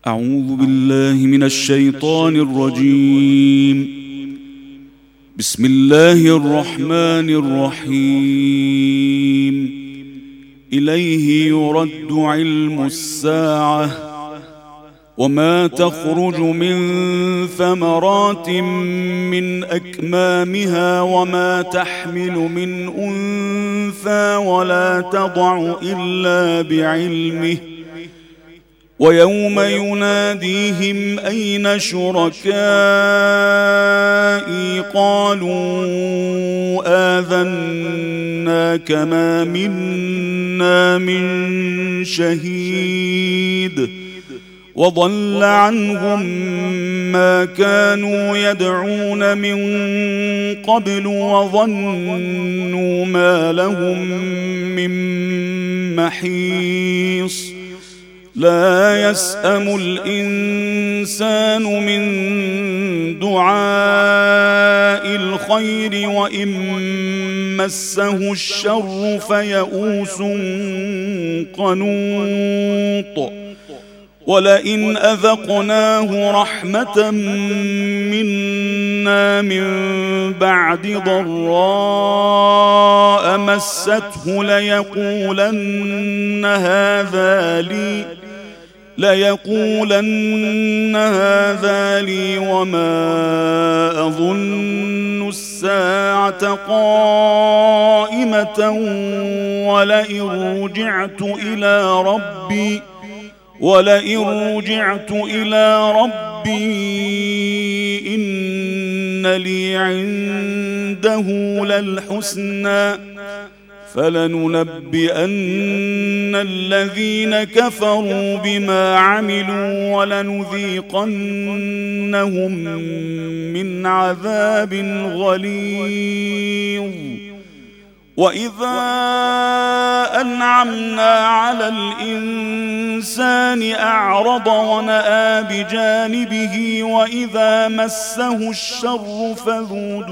أعوذ بالله من الشيطان الرجيم. بسم الله الرحمن الرحيم. إليه يرد علم الساعة وما تخرج من ثمرات من أكمامها وما تحمل من أنثى ولا تضع إلا بعلمه ويوم يناديهم أين شركائي قالوا آذناك ما منا من شهيد وضل عنهم ما كانوا يدعون من قبل وظنوا ما لهم من محيص. لا يسأم الإنسان من دعاء الخير وإن مسه الشر فيئوس قنوط. ولئن أذقناه رحمة منا من بعد ضراء مسته ليقولن هذا لي وما أظن الساعة قائمة ولئن رجعت إلى ربي إن لي عنده للحسنى فلننبئن الذين كفروا بما عملوا ولنذيقنهم من عذاب غليظ. وإذا أنعمنا على الإنسان أعرض ونأى بجانبه وإذا مسه الشر فذو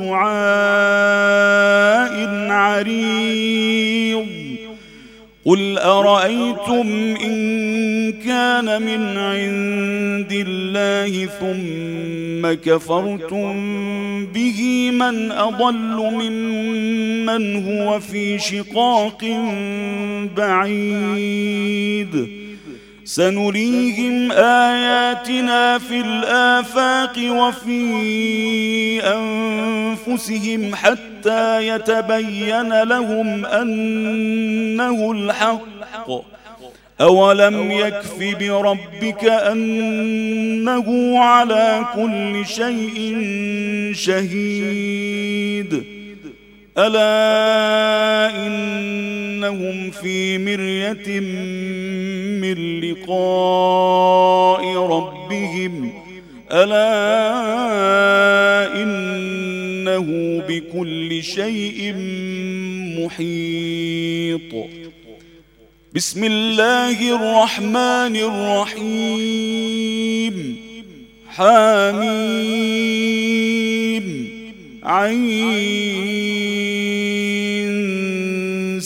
دعاء عريض. قل أرأيتم إن كان من عند الله ثم كفرتم به من أضل ممن هو في شقاق بعيد. سنريهم آياتنا في الآفاق وفي أنفسهم حتى يتبين لهم أنه الحق. أولم يكف بربك أنه على كل شيء شهيد. ألا إنهم في مرية من لقاء ربهم ألا إنه بكل شيء محيط. بسم الله الرحمن الرحيم. حميم عين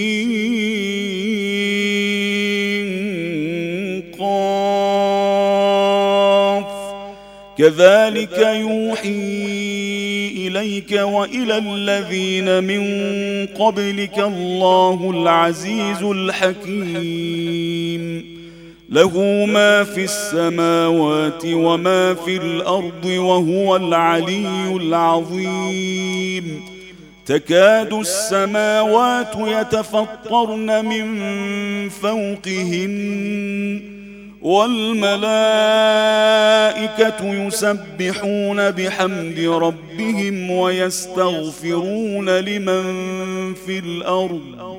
سين قاف. كذلك يوحي إليك وإلى الذين من قبلك الله العزيز الحكيم. له ما في السماوات وما في الأرض وهو العلي العظيم. تكاد السماوات يتفطرن من فوقهن والملائكة يسبحون بحمد ربهم ويستغفرون لمن في الأرض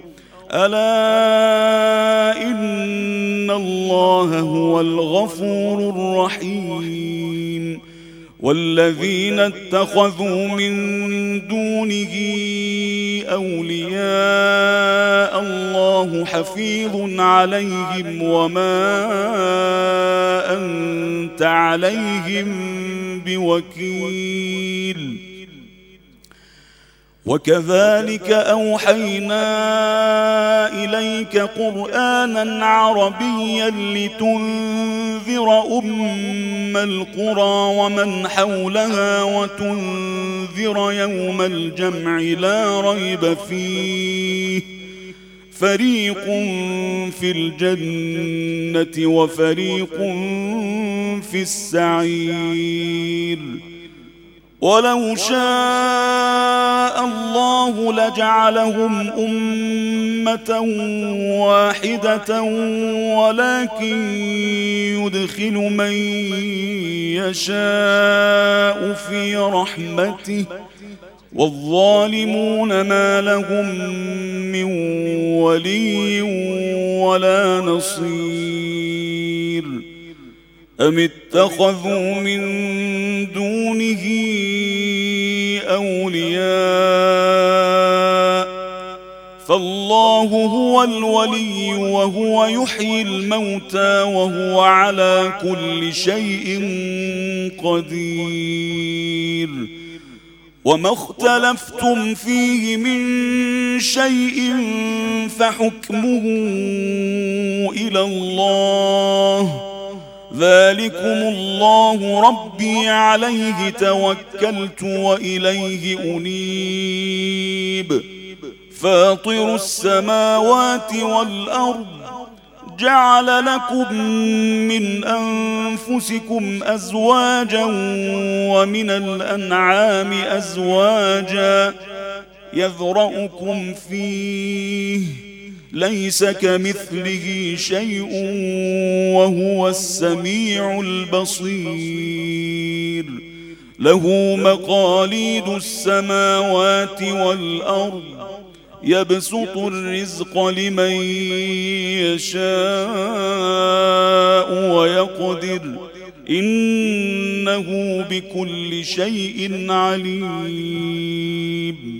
ألا إن الله هو الغفور الرحيم. والذين اتخذوا من دونه أولياء الله حفيظ عليهم وما أنت عليهم بوكيل. وكذلك أوحينا إليك قرآنا عربيا لتنذر أم القرى ومن حولها وتنذر يوم الجمع لا ريب فيه فريق في الجنة وفريق في السعير. ولو شاء الله لجعلهم أمة واحدة ولكن يدخل من يشاء في رحمته والظالمون ما لهم من ولي ولا نصير. أم اتخذوا من دونه أولياء فالله هو الولي وهو يحيي الموتى وهو على كل شيء قدير. وما اختلفتم فيه من شيء فحكمه إلى الله ذلكم الله ربي عليه توكلت وإليه أنيب. فاطر السماوات والأرض جعل لكم من أنفسكم أزواجا ومن الأنعام أزواجا يذرأكم فيه ليس كمثله شيء وهو السميع البصير. له مقاليد السماوات والأرض يبسط الرزق لمن يشاء ويقدر إنه بكل شيء عليم.